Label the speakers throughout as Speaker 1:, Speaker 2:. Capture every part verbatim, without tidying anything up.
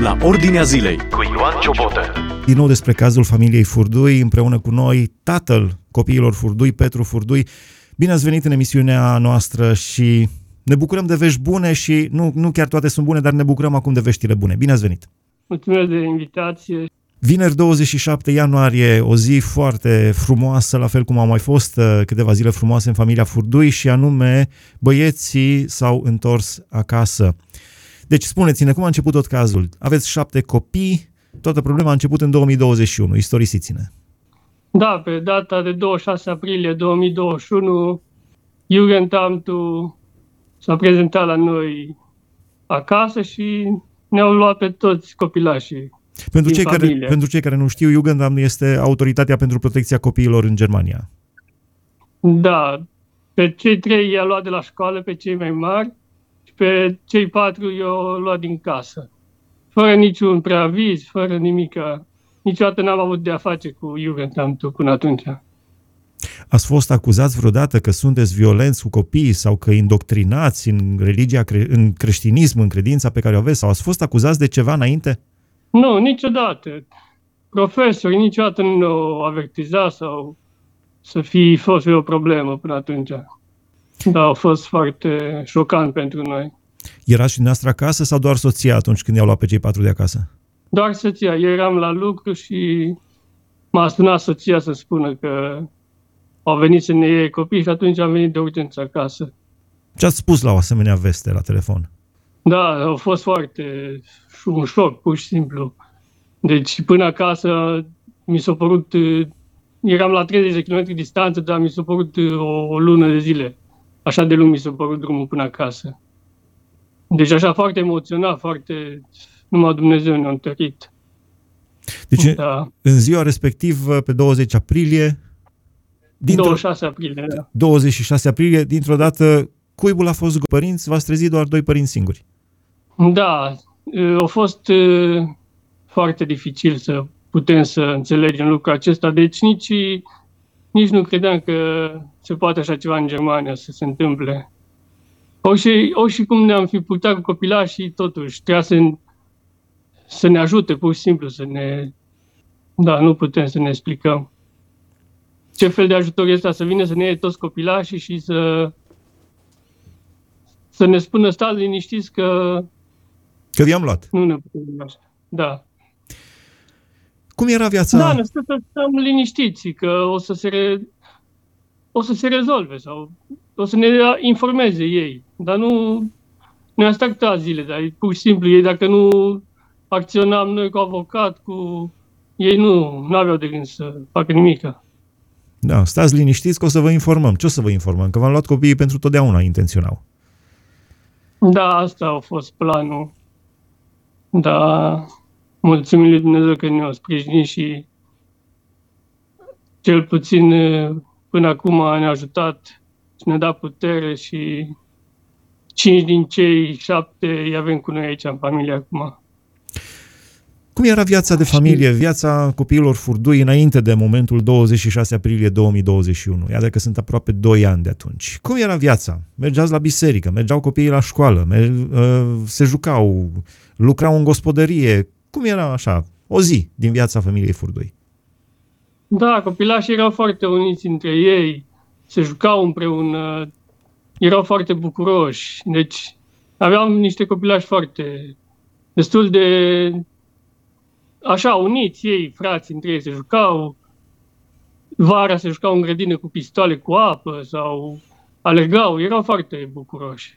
Speaker 1: la Ordinea Zilei cu Ioan Ciobotă.
Speaker 2: Din nou despre cazul familiei Furdui, împreună cu noi tatăl copiilor Furdui, Petru Furdui. Bine ați venit în emisiunea noastră și ne bucurăm de vești bune și nu, nu chiar toate sunt bune, dar ne bucurăm acum de veștile bune. Bine ați venit!
Speaker 3: Mulțumesc de invitație!
Speaker 2: Vineri douăzeci și șapte ianuarie, o zi foarte frumoasă, la fel cum au mai fost câteva zile frumoase în familia Furdui, și anume băieții s-au întors acasă. Deci spuneți-ne, cum a început tot cazul? Aveți șapte copii, toată problema a început în două mii douăzeci și unu, istorisiți-ne.
Speaker 3: Da, pe data de douăzeci și șase aprilie două mii douăzeci și unu, Jugendamtul s-a prezentat la noi acasă și ne-au luat pe toți copilașii.
Speaker 2: Pentru cei, care, pentru cei care nu știu, Jugendamt este autoritatea pentru protecția copiilor în Germania.
Speaker 3: Da, pe cei trei i-a luat de la școală, pe cei mai mari, și pe cei patru i-a luat din casă. Fără niciun preaviz, fără nimica. Niciodată n-am avut de-a face cu Jugendamtul până atunci.
Speaker 2: Ați fost acuzați vreodată că sunteți violenți cu copiii sau că indoctrinați în religia, în creștinism, în credința pe care o aveți? Sau ați fost acuzați de ceva înainte?
Speaker 3: Nu, niciodată. Profesorii niciodată nu au avertizat sau să fi fost o problemă până atunci. Dar a fost foarte șocant pentru noi.
Speaker 2: Erați și dumneavoastră acasă sau doar soția atunci când i-au luat pe cei patru de acasă?
Speaker 3: Doar soția. Eu eram la lucru și m-a sunat soția să spună că au venit să ne iei copii și atunci am venit de urgență acasă.
Speaker 2: Ce ați spus la o asemenea veste la telefon?
Speaker 3: Da, a fost foarte un șoc, pur și simplu. Deci până acasă mi s-a părut, eram la treizeci de kilometri distanță, dar mi s-a părut o, o lună de zile. Așa de lung mi s-a părut drumul până acasă. Deci așa foarte emoționat, foarte, numai Dumnezeu ne-a întărit.
Speaker 2: Deci
Speaker 3: da.
Speaker 2: În ziua respectivă, pe douăzeci aprilie,
Speaker 3: douăzeci și șase aprilie, da.
Speaker 2: douăzeci și șase aprilie, dintr-o dată, cuibul a fost părinți, v-ați trezit doar doi părinți singuri.
Speaker 3: Da, a fost foarte dificil să putem să înțelegem lucrul acesta, deci nici, nici nu credeam că se poate așa ceva în Germania să se întâmple. O și, o și cum ne-am fi purtat cu copilașii, totuși, trebuia să, să ne ajute, pur și simplu, să ne... Da, nu putem să ne explicăm. Ce fel de ajutor este să vină să ne iei toți copilașii și să, să ne spună, stați liniștiți că...
Speaker 2: Că i-am luat.
Speaker 3: Nu ne putem așa. Da.
Speaker 2: Cum era viața?
Speaker 3: Da, ne spune să stăm liniștiți, că o să se, re... o să se rezolve sau o să ne informeze ei. Dar nu ne-a stat câteva zile, dar pur și simplu ei, dacă nu acționam noi cu avocat, cu ei nu aveau de gând să facă nimic.
Speaker 2: Da, stați liniștiți că o să vă informăm. Ce o să vă informăm? Că v-am luat copiii pentru totdeauna, intenționau.
Speaker 3: Da, asta a fost planul. Da, mulțumim lui Dumnezeu că ne-a sprijinit și cel puțin până acum ne-a ajutat și ne-a dat putere și cinci din cei șapte îi avem cu noi aici în familie acum.
Speaker 2: Cum era viața de familie, viața copiilor Furdui înainte de momentul douăzeci și șase aprilie două mii douăzeci și unu? Iată că sunt aproape doi ani de atunci. Cum era viața? Mergeați la biserică, mergeau copiii la școală, se jucau, lucrau în gospodărie. Cum era așa, o zi din viața familiei Furdui?
Speaker 3: Da, copilașii erau foarte uniți între ei, se jucau împreună, erau foarte bucuroși. Deci aveam niște copilași foarte, destul de... Așa, uniți ei, frații între ei, se jucau, vara se jucau în grădină cu pistoale cu apă sau alergau, erau foarte bucuroși.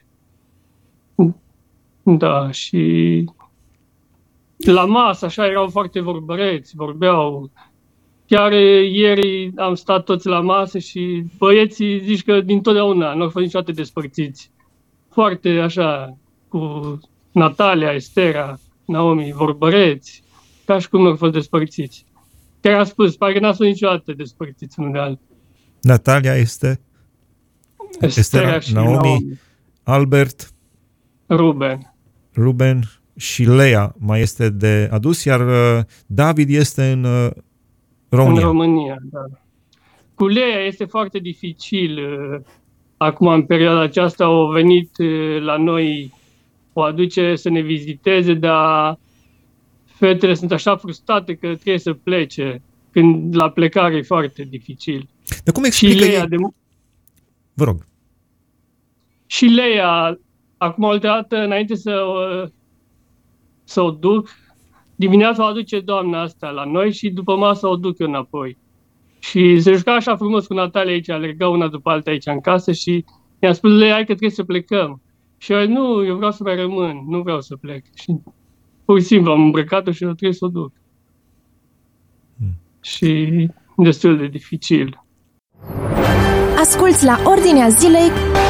Speaker 3: Da, și la masă, așa, erau foarte vorbăreți, vorbeau. Chiar ieri am stat toți la masă și băieții zici că dintotdeauna nu au fost niciodată despărțiți. Foarte așa, cu Natalia, Estera, Naomi, vorbăreți. Ca și cum nu au fost despărțiți. Chiar a spus, parcă n-a fost niciodată despărțiți unul de altul.
Speaker 2: Natalia este...
Speaker 3: Estera și
Speaker 2: Naomi,
Speaker 3: Naomi,
Speaker 2: Albert,
Speaker 3: Ruben.
Speaker 2: Ruben și Lea mai este de adus, iar David este în România.
Speaker 3: În România, da. Cu Lea este foarte dificil. Acum, în perioada aceasta, au venit la noi, o aduce să ne viziteze, dar fetele sunt așa frustrate că trebuie să plece, când la plecare e foarte dificil.
Speaker 2: Dar cum explică
Speaker 3: și Leia
Speaker 2: ei?
Speaker 3: de...
Speaker 2: Vă rog.
Speaker 3: Și Leia, acum o dată, înainte să o, să o duc, dimineața o aduce doamna asta la noi și după masă o duc eu înapoi. Și se juca așa frumos cu Natalia aici, alergau una după alta aici în casă și i-am spus Leia, hai că trebuie să plecăm. Și eu, nu, eu vreau să mai rămân, nu vreau să plec. Și pur și simplu am îmbrăcat-o și eu trebuie să o duc. Hmm. Și destul de dificil.
Speaker 4: Asculți la Ordinea Zilei.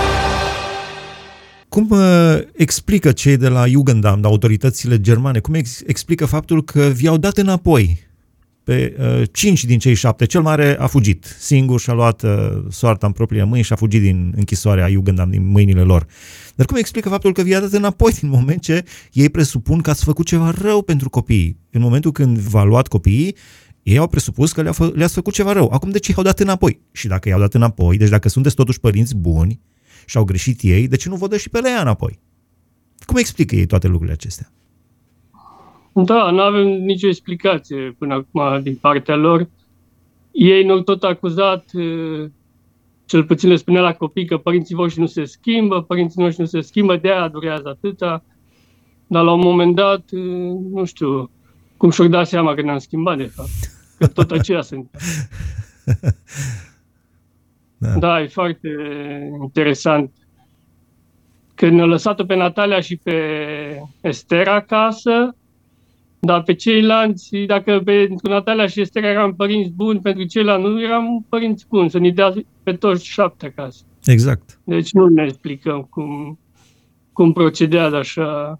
Speaker 2: Cum uh, explică cei de la Jugendamt, autoritățile germane, cum ex- explică faptul că vi-au dat înapoi pe uh, cinci din cei șapte? Cel mare a fugit, singur și-a luat uh, soarta în propriile mâini și a fugit din închisoarea Jugendamt, din mâinile lor. Dar cum explică faptul că vi-a dat înapoi din moment ce ei presupun că ați făcut ceva rău pentru copii? În momentul când v-a luat copiii, ei au presupus că le-a fă, le-ați făcut ceva rău. Acum de ce i-au dat înapoi? Și dacă i-au dat înapoi, deci dacă sunteți totuși părinți buni și au greșit ei, de ce nu vă dă și pe Leia înapoi? Cum explică ei toate lucrurile acestea?
Speaker 3: Da, nu avem nicio explicație până acum din partea lor. Ei ne-au tot acuzat, cel puțin le spunea la copii, că părinții voștri nu se schimbă, părinții noștri nu se schimbă, de-aia durează atâta. Dar la un moment dat, nu știu cum și-au dat seama că ne-am schimbat, de fapt. Că tot aceea sunt. Da. Da, e foarte interesant. Când ne-au lăsat-o pe Natalia și pe Estera acasă, dar pe ceilalți, dacă pentru Natalia și Estera eram părinți buni, pentru ceilalți nu eram părinți buni, să ne dea pe toți șapte acasă.
Speaker 2: Exact.
Speaker 3: Deci nu ne explicăm cum, cum procedează așa.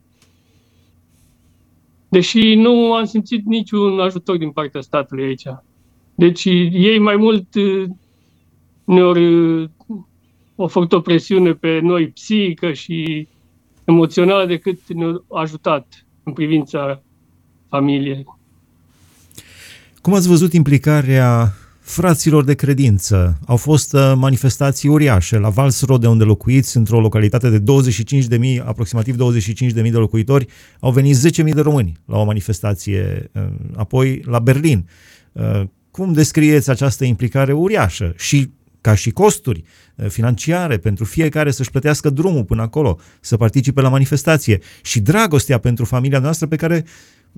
Speaker 3: Deși nu am simțit niciun ajutor din partea statului aici. Deci ei mai mult ne-au au făcut o presiune pe noi psihică și emoțională decât ne-au ajutat în privința familiei.
Speaker 2: Cum ați văzut implicarea fraților de credință? Au fost manifestații uriașe la Walsrode, unde locuiți, într-o localitate de douăzeci și cinci de mii, aproximativ douăzeci și cinci de mii de locuitori, au venit zece mii de români la o manifestație, apoi la Berlin. Cum descrieți această implicare uriașă și ca și costuri financiare pentru fiecare să-și plătească drumul până acolo, să participe la manifestație și dragostea pentru familia noastră pe care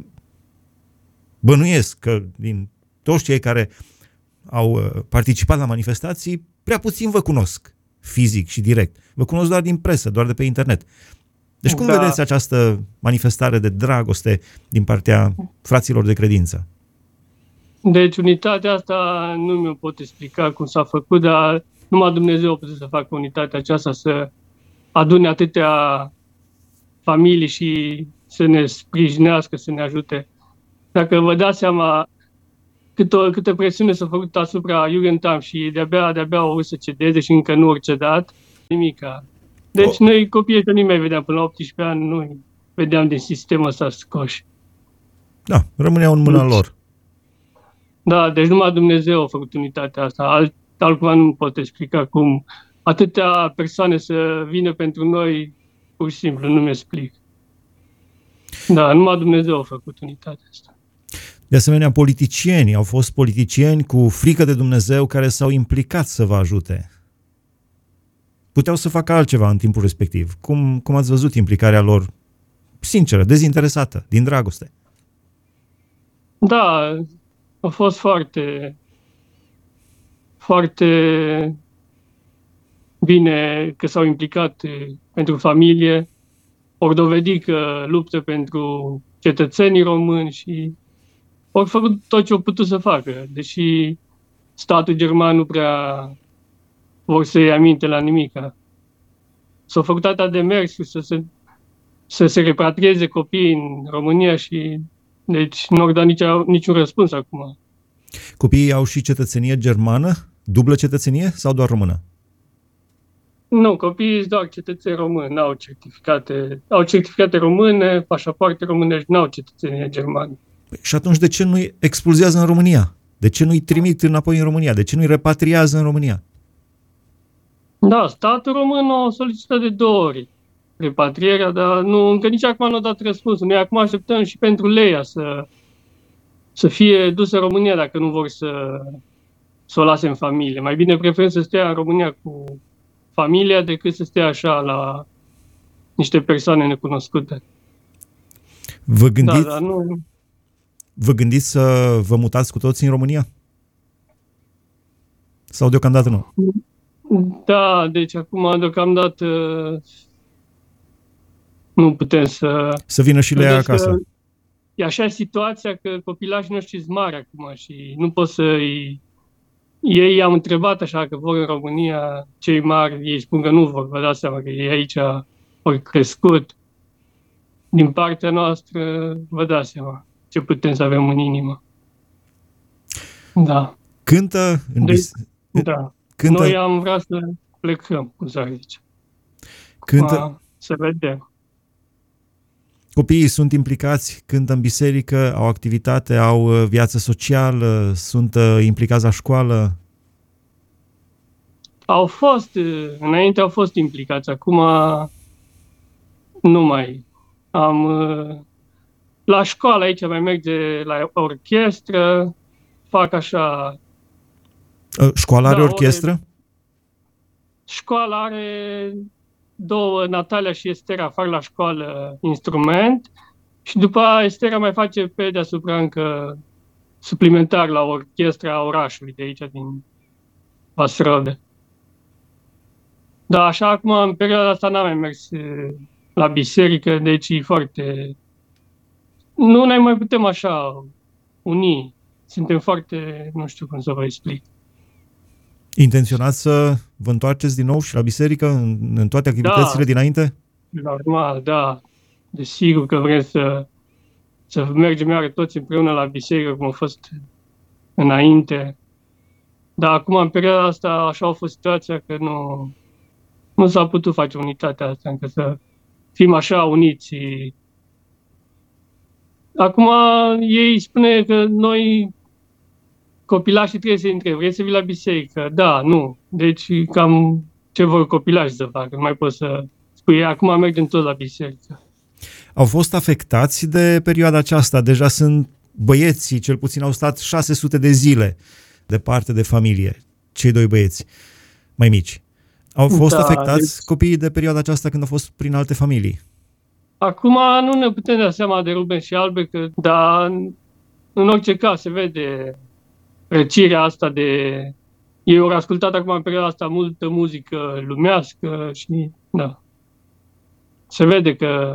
Speaker 2: bănuiesc că din toți cei care au participat la manifestații, prea puțin vă cunosc fizic și direct. Vă cunosc doar din presă, doar de pe internet. Deci cum da. vedeți această manifestare de dragoste din partea fraților de credință?
Speaker 3: Deci unitatea asta nu mi-o pot explica cum s-a făcut, dar numai Dumnezeu a putut să facă unitatea aceasta, să adune atâtea familii și să ne sprijinească, să ne ajute. Dacă vă dați seama câtă, câtă presiune s-a făcut asupra Jugendamt și de-abia, de-abia au să cedeze și încă nu au cedat, nimica. Deci oh. noi copiii ăștia nu mai vedeam până la optsprezece ani, nu vedeam din sistemul ăsta scoși.
Speaker 2: Da, rămâneau în mâna deci, lor.
Speaker 3: Da, deci numai Dumnezeu a făcut unitatea asta. Alt, altcumva nu pot explica cum atâtea persoane să vină pentru noi, pur și simplu, nu mi explic. Da, numai Dumnezeu a făcut unitatea asta.
Speaker 2: De asemenea, politicieni, au fost politicieni cu frică de Dumnezeu care s-au implicat să vă ajute. Puteau să facă altceva în timpul respectiv. Cum, cum ați văzut implicarea lor sinceră, dezinteresată, din dragoste?
Speaker 3: Da, a fost foarte, foarte bine că s-au implicat pentru familie. Au dovedit că luptă pentru cetățenii români și au făcut tot ce au putut să facă, deși statul german nu prea vor să iei aminte la nimica. S-au făcut atâtea demersuri să se, să se repatrieze copiii în România și deci nu au dat nici, niciun răspuns acum.
Speaker 2: Copiii au și cetățenie germană? Dublă cetățenie sau doar română?
Speaker 3: Nu, copiii sunt doar cetățeni români, n-au certificate, au certificate române, pașapoarte românești, n-au cetățenie germană.
Speaker 2: Păi, și atunci de ce nu-i expulzează în România? De ce nu-i trimit înapoi în România? De ce nu-i repatriază în România?
Speaker 3: Da, statul român o solicită de două ori. repatrierea, dar nu, încă nici acum nu a dat răspunsul. Noi acum așteptăm și pentru Leia să, să fie dusă în România dacă nu vor să, să o lase în familie. Mai bine preferăm să stea în România cu familia decât să stea așa la niște persoane necunoscute.
Speaker 2: Vă gândiți,
Speaker 3: Da, dar nu...
Speaker 2: vă gândiți să vă mutați cu toții în România? Sau deocamdată nu?
Speaker 3: Da, deci acum deocamdată nu putem să...
Speaker 2: Să vină și Leia
Speaker 3: Deci,
Speaker 2: acasă.
Speaker 3: E așa situația că copilașii noștri sunt mari acum și nu pot să-i... Ei am întrebat așa că vor în România, cei mari, ei spun că nu vor, vă dați seama că ei aici au crescut. Din partea noastră, vă dați seama ce putem să avem în inimă. Da.
Speaker 2: Cântă în
Speaker 3: Deci,
Speaker 2: bis-
Speaker 3: da.
Speaker 2: cântă,
Speaker 3: Noi am vrea să plecăm, cum s-ar zice.
Speaker 2: cântă,
Speaker 3: Acum, să vedem.
Speaker 2: copiii sunt implicați, cântă în biserică, au activitate, au uh, viață socială, sunt uh, implicați la școală.
Speaker 3: Au fost, uh, înainte au fost implicați, acum nu mai. Am, uh, la școală aici mai merge la orchestră, fac așa.
Speaker 2: Uh, Școala are
Speaker 3: Da,
Speaker 2: orchestră?
Speaker 3: Școala are două, Natalia și Estera, fac la școală instrument și după aia Estera mai face pe deasupra încă suplimentar la orchestra orașului de aici, din Vaslui. Da, așa acum, în perioada asta n-am mai mers eh, la biserică, deci e foarte... Nu ne mai putem așa uni. Suntem foarte... Nu știu cum să vă explic.
Speaker 2: Intenționați să vă întoarceți din nou și la biserică în, în toate activitățile
Speaker 3: Da.
Speaker 2: dinainte?
Speaker 3: Normal, da. Desigur că vrem să, să mergem iară toți împreună la biserică, cum a fost înainte. Dar acum, în perioada asta, așa a fost situația că nu, nu s-a putut face unitatea asta, încă să fim așa uniți. Acum, ei spune că noi, copilașii, trebuie să intre. Vrei să vii la biserică? Da, nu. Deci, cam ce vor copilașii să facă? Nu mai pot să spui, acum mergem toți la biserică.
Speaker 2: Au fost afectați de perioada aceasta. Deja sunt băieții, cel puțin au stat șase sute de zile departe de familie. Cei doi băieți mai mici. Au fost
Speaker 3: Da,
Speaker 2: afectați
Speaker 3: deci-
Speaker 2: copiii de perioada aceasta când au fost prin alte familii.
Speaker 3: Acum nu ne putem da seama de Ruben și Albe, că, dar în- în orice caz se vede răcirea asta de... Ei au ascultat acum în perioada asta multă muzică lumească și da. Se vede că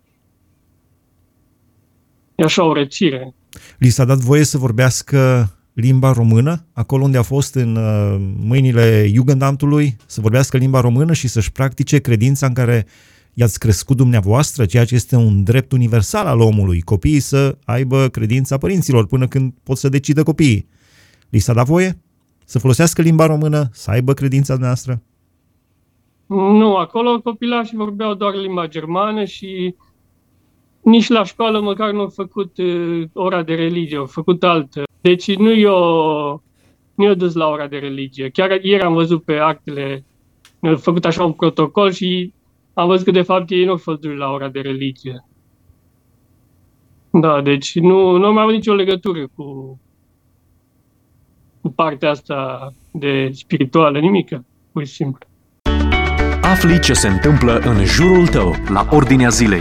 Speaker 3: e așa o răcire.
Speaker 2: Li s-a dat voie să vorbească limba română, acolo unde a fost în uh, mâinile Jugendamtului, să vorbească limba română și să-și practice credința în care i-ați crescut dumneavoastră, ceea ce este un drept universal al omului, copiii să aibă credința părinților până când pot să decidă copiii. Li s-a dat voie să folosească limba română, să aibă credința noastră?
Speaker 3: Nu, acolo copilașii vorbeau doar limba germană și nici la școală măcar nu au făcut uh, ora de religie, au făcut altă. Deci nu i-au, nu i-au dus la ora de religie. Chiar ieri am văzut pe actele, ne-au făcut așa un protocol și am văzut că de fapt ei nu au fost duși la ora de religie. Da, deci nu, nu mai au nicio legătură cu, cu partea asta de spirituală, nimică, pur și simplu.
Speaker 1: Afli ce se întâmplă în jurul tău, la Ordinea Zilei.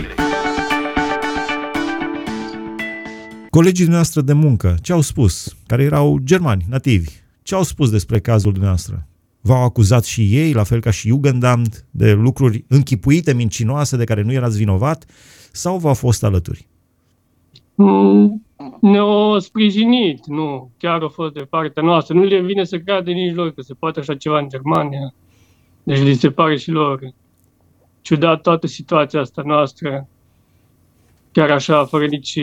Speaker 2: Colegii dumneavoastră de muncă, ce au spus? Care erau germani, nativi. Ce au spus despre cazul dumneavoastră? V-au acuzat și ei, la fel ca și Jugendamt, de lucruri închipuite, mincinoase, de care nu erați vinovat? Sau v-au fost alături?
Speaker 3: Mm, Ne-au sprijinit, nu, chiar au fost de partea noastră. Nu le vine să creadă nici lor că se poate așa ceva în Germania. Deci li se pare și lor ciudat toată situația asta noastră. Chiar așa, fără nici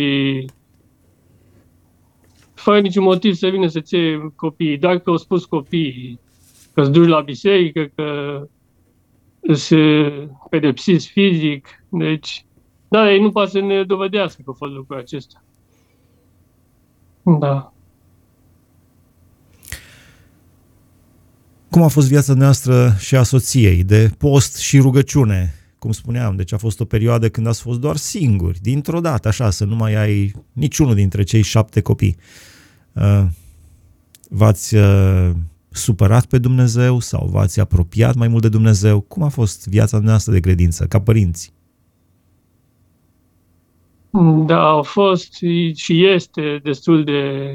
Speaker 3: fără niciun motiv să vină să-ți iei copiii. Doar că au spus copiii că îți duci la biserică, că îți pedepsiți fizic. Deci, da, ei nu poate să ne dovedească că a fost lucrul acesta. Da.
Speaker 2: Cum a fost viața noastră și a soției, de post și rugăciune? cum spuneam, deci a fost o perioadă când ați fost doar singuri, dintr-o dată, așa, să nu mai ai niciunul dintre cei șapte copii. V-ați supărat pe Dumnezeu sau v-ați apropiat mai mult de Dumnezeu? Cum a fost viața noastră de credință, ca părinți?
Speaker 3: Da, a fost și este destul de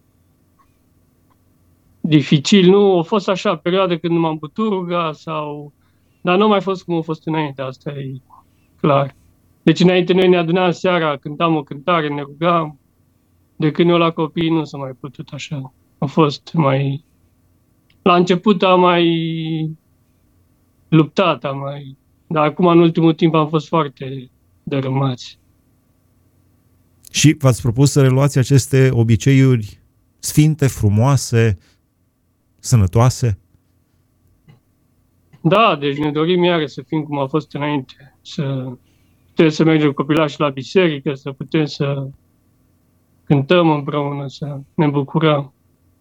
Speaker 3: dificil. Nu a fost așa perioadă când nu m-am putut ruga, sau... dar nu a mai fost cum a fost înainte, asta e clar. Deci înainte noi ne adunam seara, cântam o cântare, ne rugam. De când eu la copii nu s-a mai putut așa. A fost mai... La început am mai luptat, am mai... dar acum în ultimul timp am fost foarte dărâmați.
Speaker 2: Și v-ați propus să reluați aceste obiceiuri sfinte, frumoase, sănătoase?
Speaker 3: Da, deci ne dorim iară să fim cum a fost înainte. Să putem să mergem copilași la biserică, să putem să cântăm împreună, să ne bucurăm.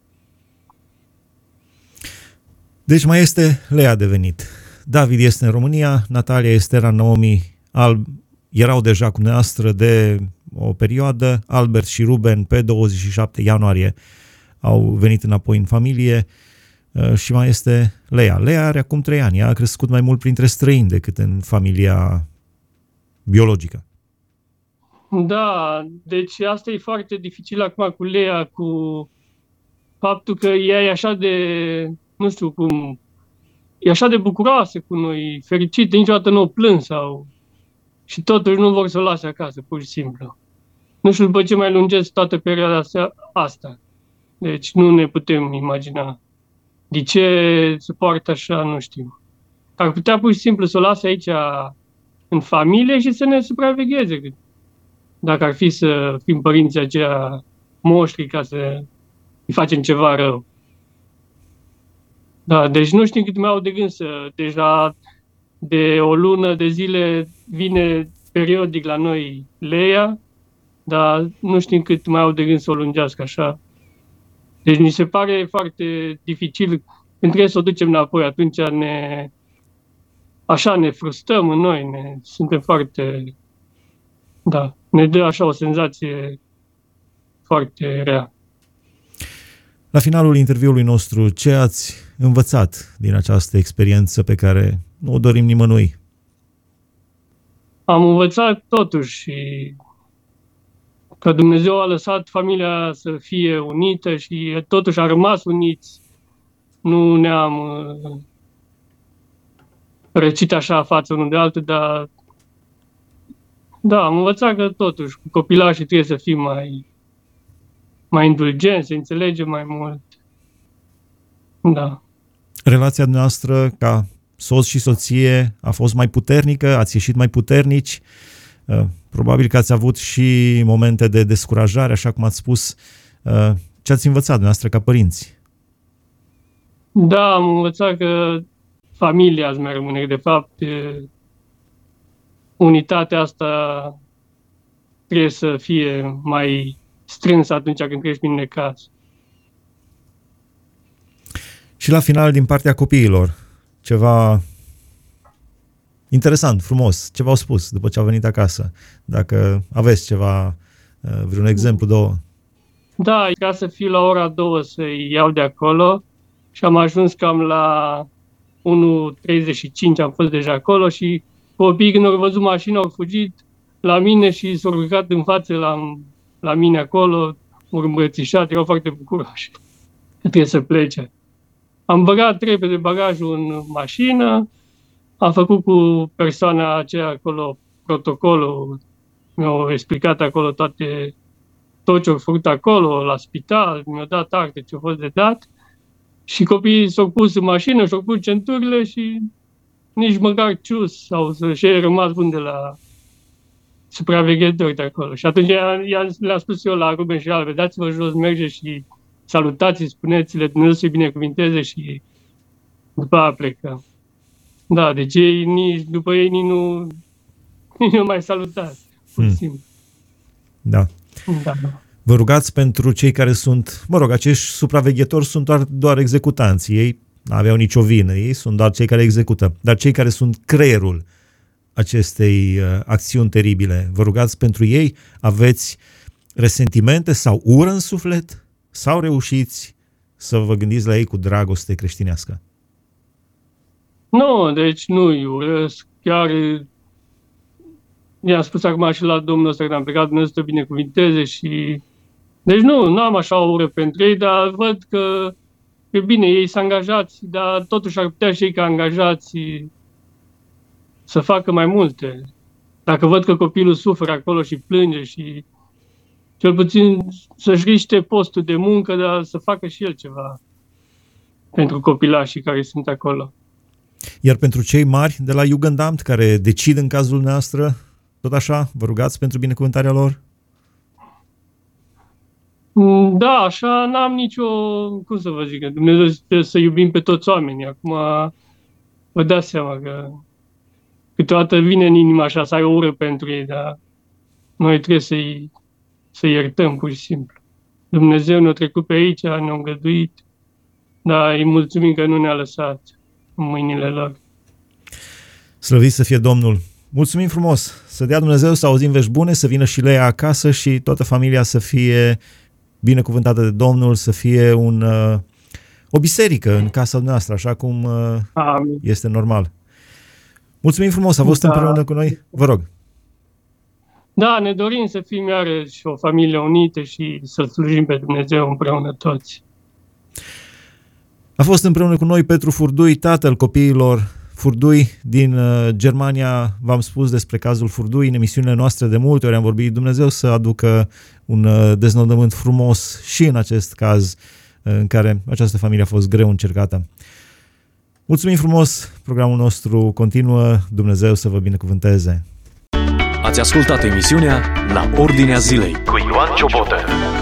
Speaker 2: Deci mai este Lea de venit. David este în România, Natalia, Estera, Naomi, Al erau deja cu dumneavoastră de o perioadă, Albert și Ruben pe douăzeci și șapte ianuarie au venit înapoi în familie și mai este Lea. Lea are acum trei ani, ea a crescut mai mult printre străini decât în familia biologică.
Speaker 3: Da, deci asta e foarte dificil acum cu Lea, cu faptul că ea e așa de, nu știu cum, e așa de bucuroasă cu noi, fericită, niciodată nu o plâns sau... și totuși nu vor să o lase acasă, pur și simplu. Nu știu după ce mai lungesc toată perioada asta. Deci nu ne putem imagina de ce se poartă așa, nu știu. Ar putea pur și simplu să o lase aici în familie și să ne supravegheze. Dacă ar fi să fim părinții aceia moștri ca să îi facem ceva rău. Da, deci nu știu cât mai au de gând să... Deja de o lună de zile vine periodic la noi Lea, dar nu știu cât mai au de gând să o lungească așa. Deci mi se pare foarte dificil când trebuie să o ducem înapoi, atunci ne... așa ne frustrăm în noi, ne, suntem foarte... Da, ne dă așa o senzație foarte rea.
Speaker 2: La finalul interviului nostru, ce ați învățat din această experiență pe care nu o dorim nimănui?
Speaker 3: Am învățat totuși că Dumnezeu a lăsat familia să fie unită și totuși a rămas uniți. Nu ne-am răcit așa față unul de altul, dar da, am învățat că totuși cu copilașii trebuie să fim mai, mai indulgenți, să înțelegem mai mult. Da.
Speaker 2: Relația noastră ca soț și soție a fost mai puternică, ați ieșit mai puternici, probabil că ați avut și momente de descurajare, așa cum ați spus. Ce ați învățat dumneavoastră ca părinți?
Speaker 3: Da, am învățat că familia îți mai rămâne. De fapt, unitatea asta trebuie să fie mai strânsă atunci când treci prin necaz.
Speaker 2: Și la final, din partea copiilor, ceva interesant, frumos, ce v-au spus după ce au venit acasă? Dacă aveți ceva, vreun exemplu, două.
Speaker 3: Da, ca să fiu la ora două să-i iau de acolo și am ajuns cam la unu treizeci și cinci, am fost deja acolo și copiii când au văzut mașina au fugit la mine și s-au rugat în față la, la mine acolo, m-au îmbrățișat, erau foarte bucuroși că trebuie să plece. Am băgat repede bagajul în mașină, am făcut cu persoana aceea acolo protocolul, mi-au explicat acolo toate, tot ce au făcut acolo, la spital, mi-au dat acte ce au fost de dat și copiii s-au pus în mașină, și-au pus centurile și nici măcar cius sau și ei rămas bun de la supraveghetori de acolo. Și atunci le-am spus eu la Ruben și Albert, dați-vă jos, merge și salutați, spuneți-le, Dumnezeu să-i binecuvinteze și după aia plecăm. Da, deci ei, nici, după ei nici nu, nici nu mai salutați. Hmm.
Speaker 2: Da.
Speaker 3: Da.
Speaker 2: Vă rugați pentru cei care sunt, mă rog, acești supraveghetori sunt doar, doar executanți. Ei nu aveau nicio vină, ei sunt doar cei care execută. Dar cei care sunt creierul acestei uh, acțiuni teribile? Vă rugați pentru ei? Aveți resentimente sau ură în suflet? Sau reușiți să vă gândiți la ei cu dragoste creștinească?
Speaker 3: Nu, deci nu-i urăsc. Chiar i-am spus acum și la domnul ăsta că am plecat, Dumnezeu să te binecuvinteze și... Deci nu, nu am așa o ură pentru ei, dar văd că e bine, ei sunt angajați, dar totuși ar putea și ei ca angajați să facă mai multe. Dacă văd că copilul suferă acolo și plânge și cel puțin să-și riște postul de muncă, dar să facă și el ceva pentru copilașii care sunt acolo.
Speaker 2: Iar pentru cei mari de la Jugendamt care decid în cazul noastră, tot așa, vă rugați pentru binecuvântarea lor?
Speaker 3: Da, așa n-am nicio, cum să vă zic, Dumnezeu zice să iubim pe toți oamenii. Acum vă dați seama că câteodată vine în inima așa să ai o ură pentru ei, dar noi trebuie să-i, să iertăm pur și simplu. Dumnezeu ne-a trecut pe aici, ne-a îngăduit, dar îi mulțumim că nu ne-a lăsat în mâinile lor.
Speaker 2: Slăvit să fie Domnul! Mulțumim frumos! Să dea Dumnezeu să auzim vești bune, să vină și Lea acasă și toată familia să fie binecuvântată de Domnul, să fie un, o biserică în casa noastră, așa cum Amin. Este normal. Mulțumim frumos! A fost da. împreună cu noi? Vă rog!
Speaker 3: Da, ne dorim să fim iarăși o familie unită și să slujim pe Dumnezeu împreună toți.
Speaker 2: A fost împreună cu noi Petru Furdui, tatăl copiilor Furdui din uh, Germania. V-am spus despre cazul Furdui în emisiunile noastre de multe ori, am vorbit. Dumnezeu să aducă un uh, deznodământ frumos și în acest caz uh, în care această familie a fost greu încercată. Mulțumim frumos, programul nostru continuă, Dumnezeu să vă binecuvânteze.
Speaker 1: Ați ascultat emisiunea La Ordinea Zilei cu Ioan Ciobotă.